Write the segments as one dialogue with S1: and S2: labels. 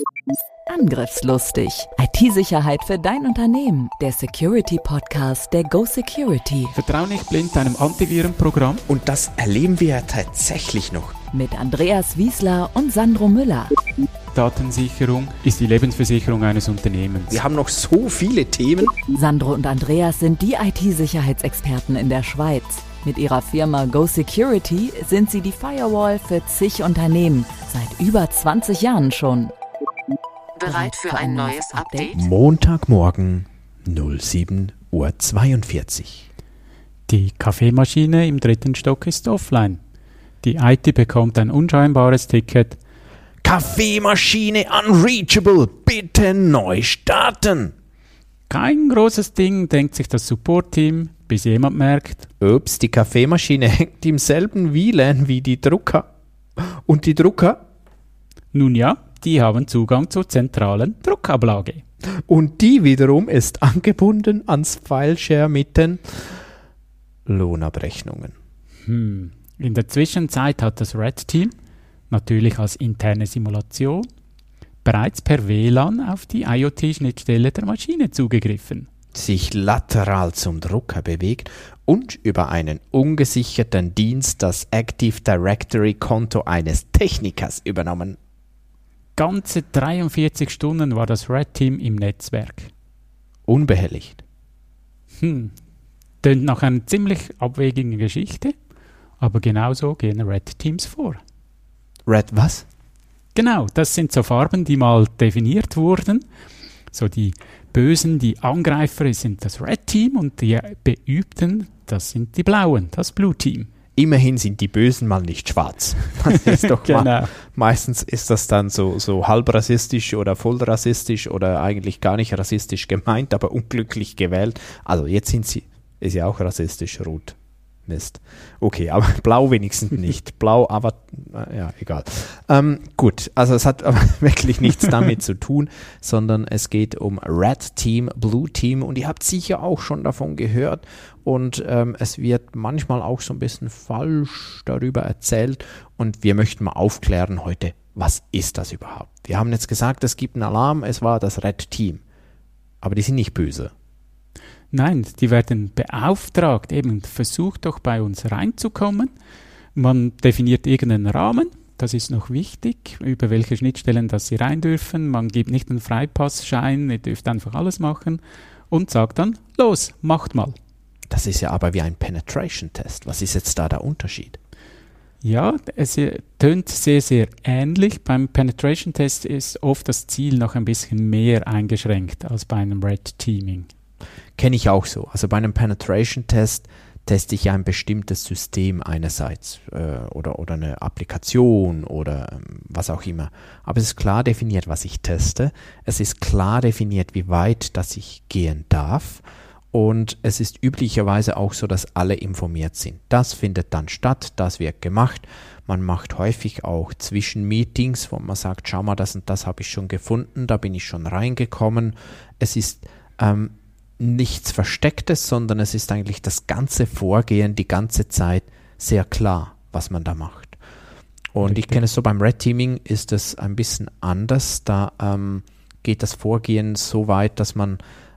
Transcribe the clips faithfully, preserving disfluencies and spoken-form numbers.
S1: Angriffslustig. I T-Sicherheit für dein Unternehmen. Der Security-Podcast der Go Security.
S2: Vertrau nicht blind deinem Antivirenprogramm.
S3: Und das erleben wir ja tatsächlich noch.
S1: Mit Andreas Wiesler und Sandro Müller.
S2: Datensicherung ist die Lebensversicherung eines Unternehmens.
S3: Wir haben noch so viele Themen.
S1: Sandro und Andreas sind die I T-Sicherheitsexperten in der Schweiz. Mit ihrer Firma Go Security sind sie die Firewall für zig Unternehmen. Seit über zwanzig Jahren schon.
S4: Bereit für ein neues Update?
S3: Montagmorgen sieben Uhr zweiundvierzig.
S2: Die Kaffeemaschine im dritten Stock ist offline. Die I T bekommt ein unscheinbares Ticket.
S3: Kaffeemaschine unreachable, bitte neu starten.
S2: Kein großes Ding, denkt sich das Support-Team, bis jemand merkt:
S3: Ups, die Kaffeemaschine hängt im selben W L A N wie die Drucker. Und die Drucker?
S2: Nun ja, die haben Zugang zur zentralen Druckablage.
S3: Und die wiederum ist angebunden ans Fileshare mit den Lohnabrechnungen.
S2: Hm. In der Zwischenzeit hat das Red Team, natürlich als interne Simulation, bereits per W L A N auf die I O T-Schnittstelle der Maschine zugegriffen.
S3: Sich lateral zum Drucker bewegt und über einen ungesicherten Dienst das Active Directory-Konto eines Technikers übernommen.
S2: Ganze dreiundvierzig Stunden war das Red Team im Netzwerk.
S3: Unbehelligt.
S2: Hm, tönt nach einer ziemlich abwegigen Geschichte, aber genauso gehen Red Teams vor.
S3: Red was?
S2: Genau, das sind so Farben, die mal definiert wurden. So die Bösen, die Angreifer sind das Red Team und die Beübten, das sind die Blauen, das Blue Team.
S3: Immerhin sind die Bösen mal nicht schwarz. Das ist doch
S2: genau.
S3: mal, meistens ist das dann so, so halb rassistisch oder voll rassistisch oder eigentlich gar nicht rassistisch gemeint, aber unglücklich gewählt. Also jetzt sind sie, ist ja auch rassistisch, rot. Mist. Okay, aber blau wenigstens nicht. Blau, aber ja, egal. Ähm, gut, also es hat aber wirklich nichts damit zu tun, sondern es geht um Red Team, Blue Team und ihr habt sicher auch schon davon gehört und ähm, es wird manchmal auch so ein bisschen falsch darüber erzählt und wir möchten mal aufklären heute, was ist das überhaupt? Wir haben jetzt gesagt, es gibt einen Alarm, es war das Red Team, aber die sind nicht böse.
S2: Nein, die werden beauftragt, eben versucht doch bei uns reinzukommen. Man definiert irgendeinen Rahmen, das ist noch wichtig, über welche Schnittstellen dass sie rein dürfen. Man gibt nicht einen Freipassschein, ihr dürft einfach alles machen und sagt dann, los, macht mal.
S3: Das ist ja aber wie ein Penetration-Test. Was ist jetzt da der Unterschied?
S2: Ja, es tönt sehr, sehr ähnlich. Beim Penetration-Test ist oft das Ziel noch ein bisschen mehr eingeschränkt als bei einem Red Teaming.
S3: Kenne ich auch so. Also bei einem Penetration-Test teste ich ja ein bestimmtes System einerseits äh, oder, oder eine Applikation oder ähm, was auch immer. Aber es ist klar definiert, was ich teste. Es ist klar definiert, wie weit das ich gehen darf. Und es ist üblicherweise auch so, dass alle informiert sind. Das findet dann statt, das wird gemacht. Man macht häufig auch Zwischenmeetings, wo man sagt, schau mal, das und das habe ich schon gefunden, da bin ich schon reingekommen. Es ist ähm, nichts Verstecktes, sondern es ist eigentlich das ganze Vorgehen die ganze Zeit sehr klar, was man da macht. Und Richtig. Ich kenne es so, beim Red Teaming ist es ein bisschen anders. Da ähm, geht das Vorgehen so weit, dass man,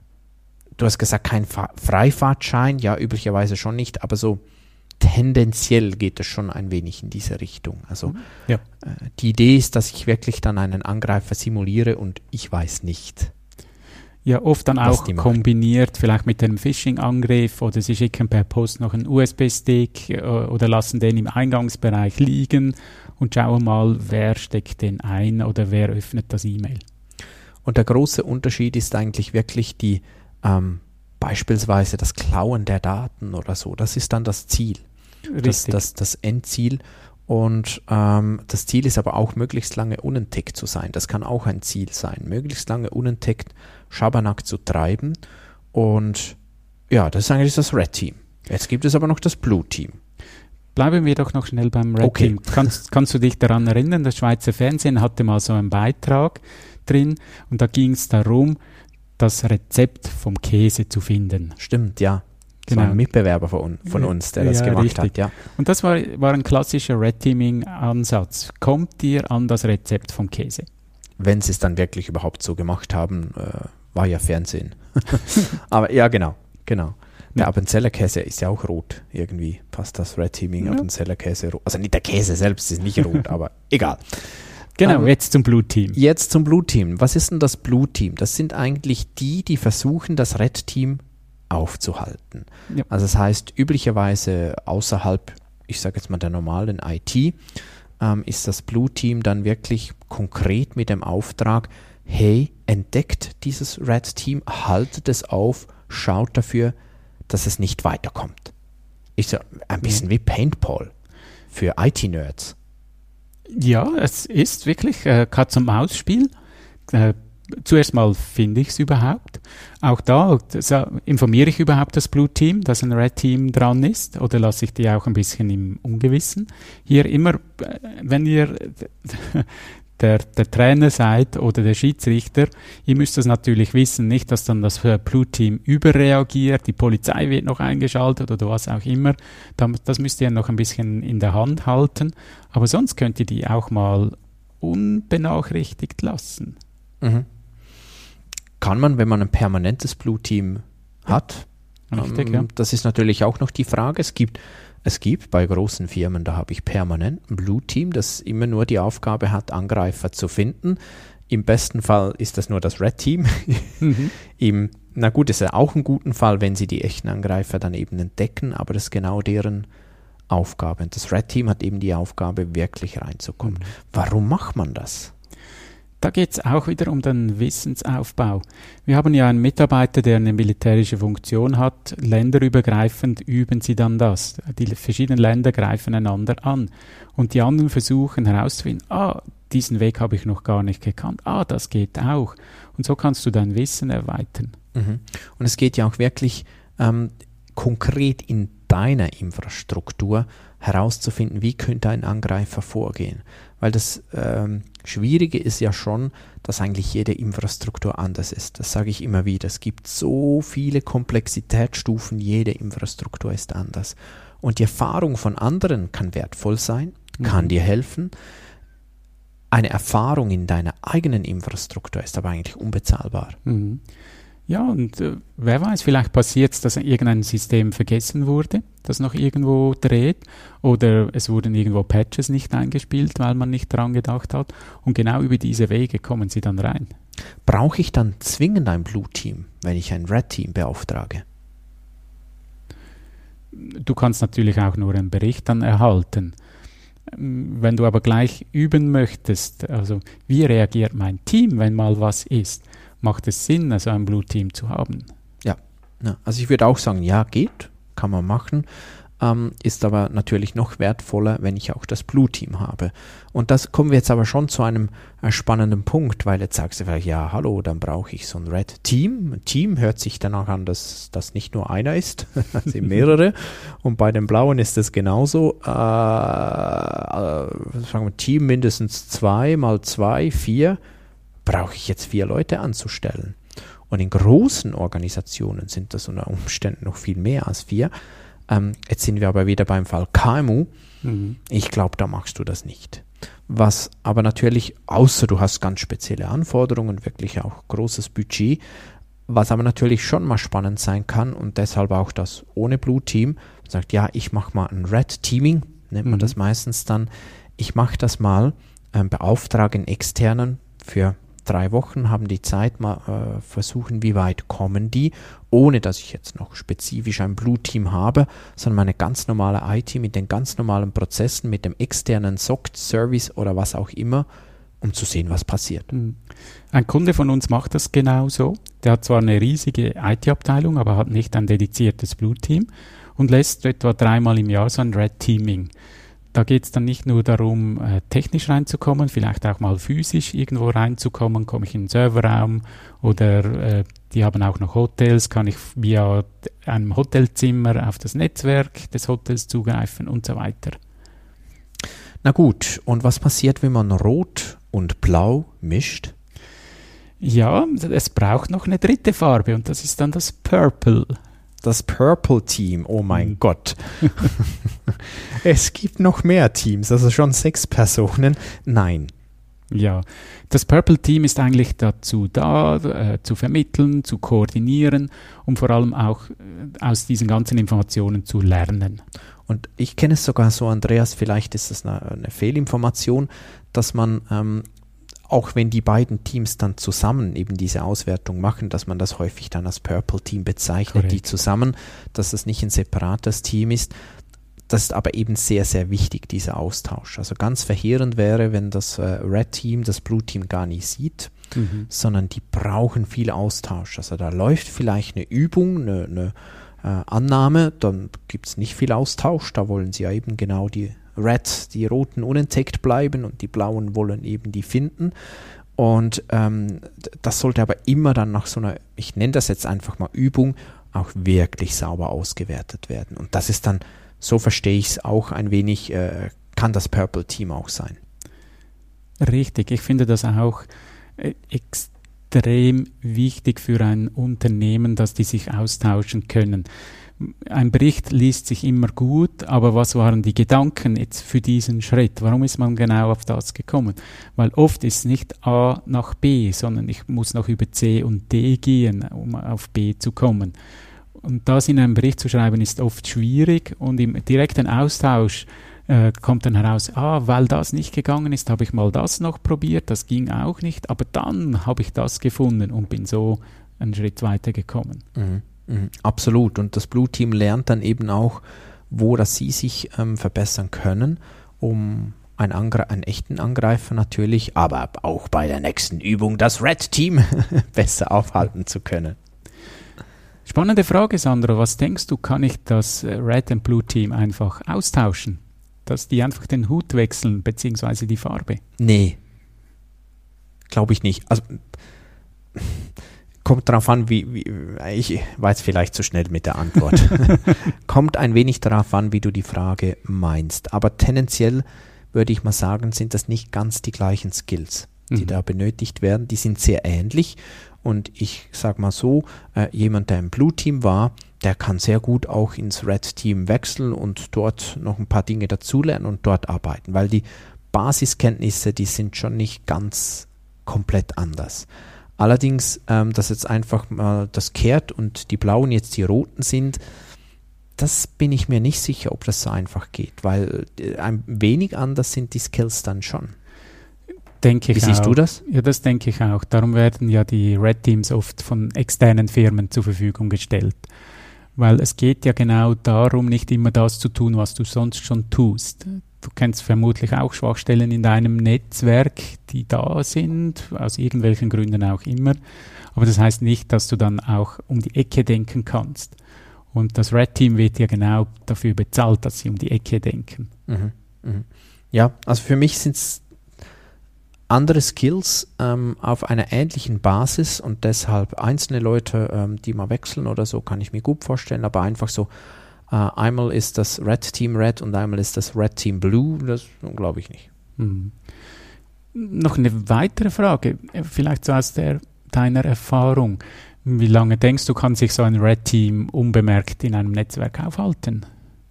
S3: du hast gesagt, kein Fa- Freifahrtschein, ja, üblicherweise schon nicht, aber so tendenziell geht es schon ein wenig in diese Richtung. Also ja. äh, die Idee ist, dass ich wirklich dann einen Angreifer simuliere und ich weiß nicht.
S2: Ja, oft dann auch kombiniert, vielleicht mit einem Phishing-Angriff oder sie schicken per Post noch einen U S B-Stick äh, oder lassen den im Eingangsbereich liegen und schauen mal, wer steckt den ein oder wer öffnet das E-Mail.
S3: Und der große Unterschied ist eigentlich wirklich die, ähm, beispielsweise das Klauen der Daten oder so. Das ist dann das Ziel, das, das, das Endziel. Und ähm, das Ziel ist aber auch, möglichst lange unentdeckt zu sein. Das kann auch ein Ziel sein, möglichst lange unentdeckt Schabernack zu treiben. Und ja, das ist eigentlich das Red Team. Jetzt gibt es aber noch das Blue Team.
S2: Bleiben wir doch noch schnell beim Red okay. Team. Kannst, kannst du dich daran erinnern, das Schweizer Fernsehen hatte mal so einen Beitrag drin und da ging es darum, das Rezept vom Käse zu finden.
S3: Stimmt, ja. Das genau. war ein Mitbewerber von, von uns, der das ja, gemacht richtig. hat. Ja.
S2: Und das war, war ein klassischer Red Teaming-Ansatz. Kommt ihr an das Rezept vom Käse?
S3: wenn sie es dann wirklich überhaupt so gemacht haben, äh, war ja Fernsehen. Aber ja, genau, genau. Der
S2: Ja.
S3: Appenzeller-Käse ist ja auch rot irgendwie. Passt das Red Teaming,
S2: Ja.
S3: Appenzeller-Käse rot. Also nicht der Käse selbst ist nicht rot, aber egal.
S2: Genau,
S3: Ähm,
S2: jetzt zum Blue Team.
S3: Jetzt zum Blue Team. Was ist denn das Blue Team? Das sind eigentlich die, die versuchen, das Red Team aufzuhalten.
S2: Ja.
S3: Also das heißt, üblicherweise außerhalb, ich sage jetzt mal der normalen I T, ähm, ist das Blue Team dann wirklich konkret mit dem Auftrag, hey, entdeckt dieses Red Team, haltet es auf, schaut dafür, dass es nicht weiterkommt. Ich so, ein bisschen wie Paintball für I T-Nerds.
S2: Ja, es ist wirklich äh, Katz-und-Maus-Spiel. Äh, zuerst mal finde ich es überhaupt. Auch da das, äh, informiere ich überhaupt das Blue Team, dass ein Red Team dran ist, oder lasse ich die auch ein bisschen im Ungewissen. Hier immer, äh, wenn ihr der, der Trainer seid oder der Schiedsrichter, ihr müsst das natürlich wissen, nicht, dass dann das Blue Team überreagiert, die Polizei wird noch eingeschaltet oder was auch immer. Das müsst ihr noch ein bisschen in der Hand halten, aber sonst könnt ihr die auch mal unbenachrichtigt lassen.
S3: Mhm. Kann man, wenn man ein permanentes Blue Team hat.
S2: Richtig,
S3: ähm,
S2: ja.
S3: Das ist natürlich auch noch die Frage. Es gibt Es gibt bei großen Firmen, da habe ich permanent ein Blue Team, das immer nur die Aufgabe hat, Angreifer zu finden. Im besten Fall ist das nur das Red Team.
S2: Mhm.
S3: Im, na gut, ist ja auch ein guter Fall, wenn sie die echten Angreifer dann eben entdecken, aber das ist genau deren Aufgabe. Und das Red Team hat eben die Aufgabe, wirklich reinzukommen.
S2: Mhm.
S3: Warum macht man das?
S2: Da geht es auch wieder um den Wissensaufbau. Wir haben ja einen Mitarbeiter, der eine militärische Funktion hat. Länderübergreifend üben sie dann das. Die verschiedenen Länder greifen einander an. Und die anderen versuchen herauszufinden, ah, diesen Weg habe ich noch gar nicht gekannt. Ah, das geht auch. Und so kannst du dein Wissen erweitern.
S3: Mhm. Und es geht ja auch wirklich ähm, konkret in deiner Infrastruktur herauszufinden, wie könnte ein Angreifer vorgehen. Weil das ähm, Schwierige ist ja schon, dass eigentlich jede Infrastruktur anders ist. Das sage ich immer wieder. Es gibt so viele Komplexitätsstufen, jede Infrastruktur ist anders. Und die Erfahrung von anderen kann wertvoll sein, kann
S2: Mhm.
S3: dir helfen. Eine Erfahrung in deiner eigenen Infrastruktur ist aber eigentlich unbezahlbar.
S2: Mhm. Ja, und äh, wer weiß, vielleicht passiert es, dass irgendein System vergessen wurde, das noch irgendwo dreht, oder es wurden irgendwo Patches nicht eingespielt, weil man nicht dran gedacht hat. Und genau über diese Wege kommen sie dann rein.
S3: Brauche ich dann zwingend ein Blue Team, wenn ich ein Red Team beauftrage?
S2: Du kannst natürlich auch nur einen Bericht dann erhalten. Ähm, Wenn du aber gleich üben möchtest, also wie reagiert mein Team, wenn mal was ist, macht es Sinn, also ein Blue Team zu haben.
S3: Ja, also ich würde auch sagen, ja, geht, kann man machen, ähm, ist aber natürlich noch wertvoller, wenn ich auch das Blue Team habe. Und das kommen wir jetzt aber schon zu einem äh, spannenden Punkt, weil jetzt sagst du vielleicht, ja, hallo, dann brauche ich so ein Red Team. Ein Team hört sich danach an, dass das nicht nur einer ist, es sind mehrere. Und bei den Blauen ist es genauso. Äh, äh, sagen wir, Team mindestens zwei mal zwei, vier. Brauche ich jetzt vier Leute anzustellen? Und in großen Organisationen sind das unter Umständen noch viel mehr als vier. Ähm, jetzt sind wir aber wieder beim Fall K M U.
S2: Mhm.
S3: Ich glaube, da machst du das nicht. Was aber natürlich, außer du hast ganz spezielle Anforderungen, wirklich auch großes Budget, was aber natürlich schon mal spannend sein kann und deshalb auch das ohne Blue Team, sagt, ja, ich mache mal ein Red Teaming, nennt man
S2: Mhm.
S3: das meistens dann. Ich mache das mal, ähm, beauftrage einen externen für drei Wochen, haben die Zeit, mal äh, versuchen, wie weit kommen die, ohne dass ich jetzt noch spezifisch ein Blue Team habe, sondern meine ganz normale I T mit den ganz normalen Prozessen, mit dem externen S O C-Service oder was auch immer, um zu sehen, was passiert.
S2: Mhm. Ein Kunde von uns macht das genauso. Der hat zwar eine riesige I T-Abteilung, aber hat nicht ein dediziertes Blue Team und lässt etwa dreimal im Jahr so ein Red Teaming. Da geht es dann nicht nur darum, äh, technisch reinzukommen, vielleicht auch mal physisch irgendwo reinzukommen, komme ich in den Serverraum oder äh, die haben auch noch Hotels, kann ich via einem Hotelzimmer auf das Netzwerk des Hotels zugreifen und so weiter.
S3: Na gut, und was passiert, wenn man Rot und Blau mischt?
S2: Ja, es braucht noch eine dritte Farbe und das ist dann das Purple.
S3: Das Purple Team, oh mein
S2: Mhm.
S3: Gott. Es gibt noch mehr Teams, also schon sechs Personen. Nein,
S2: Ja, das Purple Team ist eigentlich dazu da, äh, zu vermitteln, zu koordinieren und vor allem auch äh, aus diesen ganzen Informationen zu lernen.
S3: Und ich kenne es sogar so, Andreas, vielleicht ist es eine, eine Fehlinformation, dass man, ähm, auch wenn die beiden Teams dann zusammen eben diese Auswertung machen, dass man das häufig dann als Purple Team bezeichnet, Korrekt. Die zusammen, dass es nicht ein separates Team ist. Das ist aber eben sehr, sehr wichtig, dieser Austausch. Also ganz verheerend wäre, wenn das äh, Red Team das Blue Team gar nicht sieht, mhm. sondern die brauchen viel Austausch. Also da läuft vielleicht eine Übung, eine, eine äh, Annahme, dann gibt es nicht viel Austausch. Da wollen sie ja eben genau die Red, die Roten unentdeckt bleiben und die Blauen wollen eben die finden. Und ähm, das sollte aber immer dann nach so einer, ich nenne das jetzt einfach mal Übung, auch wirklich sauber ausgewertet werden. Und das ist dann, so verstehe ich es auch ein wenig, äh, kann das Purple Team auch sein.
S2: Richtig, ich finde das auch äh, extrem wichtig für ein Unternehmen, dass die sich austauschen können. Ein Bericht liest sich immer gut, aber was waren die Gedanken jetzt für diesen Schritt? Warum ist man genau auf das gekommen? Weil oft ist nicht A nach B, sondern ich muss noch über C und D gehen, um auf B zu kommen. Und das in einem Bericht zu schreiben, ist oft schwierig und im direkten Austausch äh, kommt dann heraus, ah, weil das nicht gegangen ist, habe ich mal das noch probiert, das ging auch nicht, aber dann habe ich das gefunden und bin so einen Schritt weiter gekommen.
S3: Mhm. Mhm, absolut. Und das Blue Team lernt dann eben auch, wo dass sie sich ähm, verbessern können, um einen, Angre- einen echten Angreifer natürlich, aber auch bei der nächsten Übung das Red Team besser aufhalten zu können.
S2: Spannende Frage, Sandro. Was denkst du, kann ich das Red and Blue Team einfach austauschen? Dass die einfach den Hut wechseln, beziehungsweise die Farbe?
S3: Nee, glaube ich nicht. Also kommt darauf an, wie, wie, ich war jetzt vielleicht zu schnell mit der Antwort. Kommt ein wenig darauf an, wie du die Frage meinst. Aber tendenziell würde ich mal sagen, sind das nicht ganz die gleichen Skills, die mhm. da benötigt werden. Die sind sehr ähnlich. Und ich sage mal so, äh, jemand, der im Blue-Team war, der kann sehr gut auch ins Red-Team wechseln und dort noch ein paar Dinge dazulernen und dort arbeiten. Weil die Basiskenntnisse, die sind schon nicht ganz komplett anders. Allerdings, ähm, dass jetzt einfach mal das kehrt und die Blauen jetzt die Roten sind, das bin ich mir nicht sicher, ob das so einfach geht, weil äh, ein wenig anders sind die Skills dann schon.
S2: Denke ich
S3: Wie siehst
S2: auch.
S3: du das?
S2: Ja, das denke ich auch. Darum werden ja die Red Teams oft von externen Firmen zur Verfügung gestellt. Weil es geht ja genau darum, nicht immer das zu tun, was du sonst schon tust. Du kennst vermutlich auch Schwachstellen in deinem Netzwerk, die da sind, aus irgendwelchen Gründen auch immer. Aber das heißt nicht, dass du dann auch um die Ecke denken kannst. Und das Red Team wird ja genau dafür bezahlt, dass sie um die Ecke denken.
S3: Mhm, mhm. Ja, also für mich sind es andere Skills ähm, auf einer ähnlichen Basis und deshalb einzelne Leute, ähm, die mal wechseln oder so, kann ich mir gut vorstellen, aber einfach so, äh, einmal ist das Red Team Red und einmal ist das Red Team Blue, das glaube ich nicht.
S2: Mhm. Noch eine weitere Frage, vielleicht so aus der, deiner Erfahrung. Wie lange denkst du, kann sich so ein Red Team unbemerkt in einem Netzwerk aufhalten?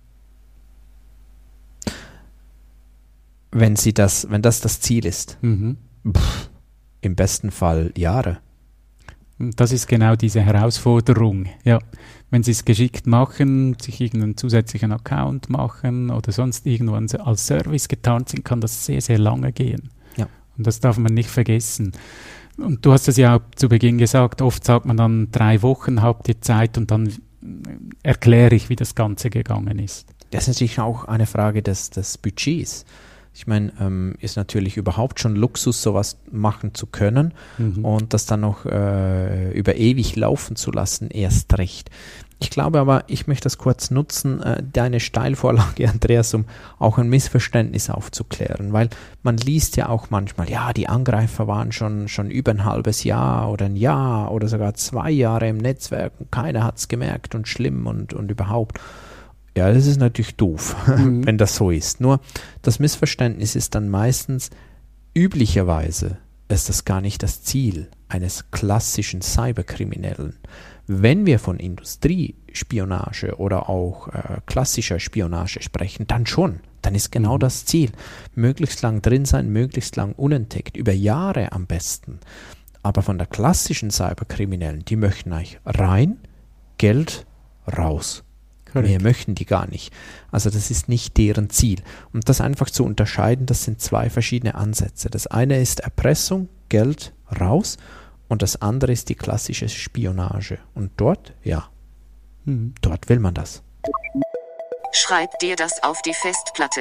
S3: Wenn sie das, wenn das das Ziel ist,
S2: mhm.
S3: pff, im besten Fall Jahre.
S2: Das ist genau diese Herausforderung. Ja, wenn sie es geschickt machen, sich irgendeinen zusätzlichen Account machen oder sonst irgendwann als Service getarnt sind, kann das sehr, sehr lange gehen.
S3: Ja.
S2: Und das darf man nicht vergessen. Und du hast es ja auch zu Beginn gesagt, oft sagt man dann, drei Wochen habt ihr Zeit und dann erkläre ich, wie das Ganze gegangen ist.
S3: Das ist natürlich auch eine Frage des, des Budgets. Ich meine, ähm, ist natürlich überhaupt schon Luxus, sowas machen zu können mhm. und das dann noch äh, über ewig laufen zu lassen, erst recht. Ich glaube aber, ich möchte das kurz nutzen, äh, deine Steilvorlage, Andreas, um auch ein Missverständnis aufzuklären, weil man liest ja auch manchmal, ja, die Angreifer waren schon, schon über ein halbes Jahr oder ein Jahr oder sogar zwei Jahre im Netzwerk und keiner hat es gemerkt und schlimm und, und überhaupt. Ja, das ist natürlich doof, mhm. wenn das so ist. Nur das Missverständnis ist dann meistens, üblicherweise ist das gar nicht das Ziel eines klassischen Cyberkriminellen. Wenn wir von Industriespionage oder auch äh, klassischer Spionage sprechen, dann schon. dann ist genau
S2: Mhm.
S3: das Ziel. Möglichst lang drin sein, möglichst lang unentdeckt, über Jahre am besten. Aber von der klassischen Cyberkriminellen, die möchten eigentlich rein, Geld raus.
S2: Korrekt.
S3: Mehr möchten die gar nicht. Also das ist nicht deren Ziel. Und das einfach zu unterscheiden, das sind zwei verschiedene Ansätze. Das eine ist Erpressung, Geld raus, und das andere ist die klassische Spionage. Und dort, ja,
S2: Mhm.
S3: dort will man das.
S4: Schreib dir das auf die Festplatte.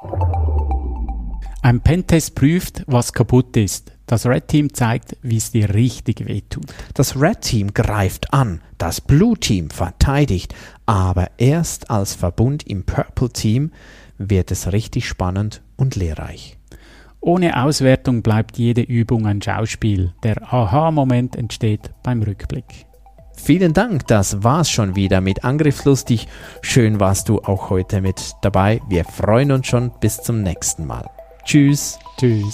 S2: Ein Pentest prüft, was kaputt ist. Das Red Team zeigt, wie es dir richtig wehtut.
S3: Das Red Team greift an, das Blue Team verteidigt, aber erst als Verbund im Purple Team wird es richtig spannend und lehrreich.
S2: Ohne Auswertung bleibt jede Übung ein Schauspiel. Der Aha-Moment entsteht beim Rückblick.
S3: Vielen Dank, das war's schon wieder mit Angriffslustig. Schön warst du auch heute mit dabei. Wir freuen uns schon bis zum nächsten Mal. Tschüss.
S2: Tschüss.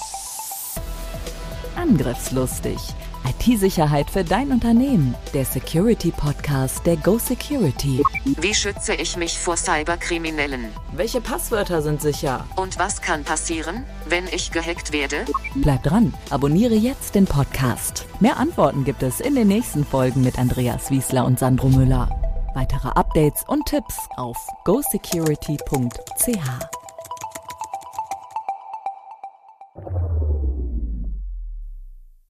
S1: Angriffslustig. I T-Sicherheit für dein Unternehmen. Der Security-Podcast der Go Security.
S4: Wie schütze ich mich vor Cyberkriminellen?
S1: Welche Passwörter sind sicher?
S4: Und was kann passieren, wenn ich gehackt werde?
S1: Bleib dran, abonniere jetzt den Podcast. Mehr Antworten gibt es in den nächsten Folgen mit Andreas Wiesler und Sandro Müller. Weitere Updates und Tipps auf go security punkt c h.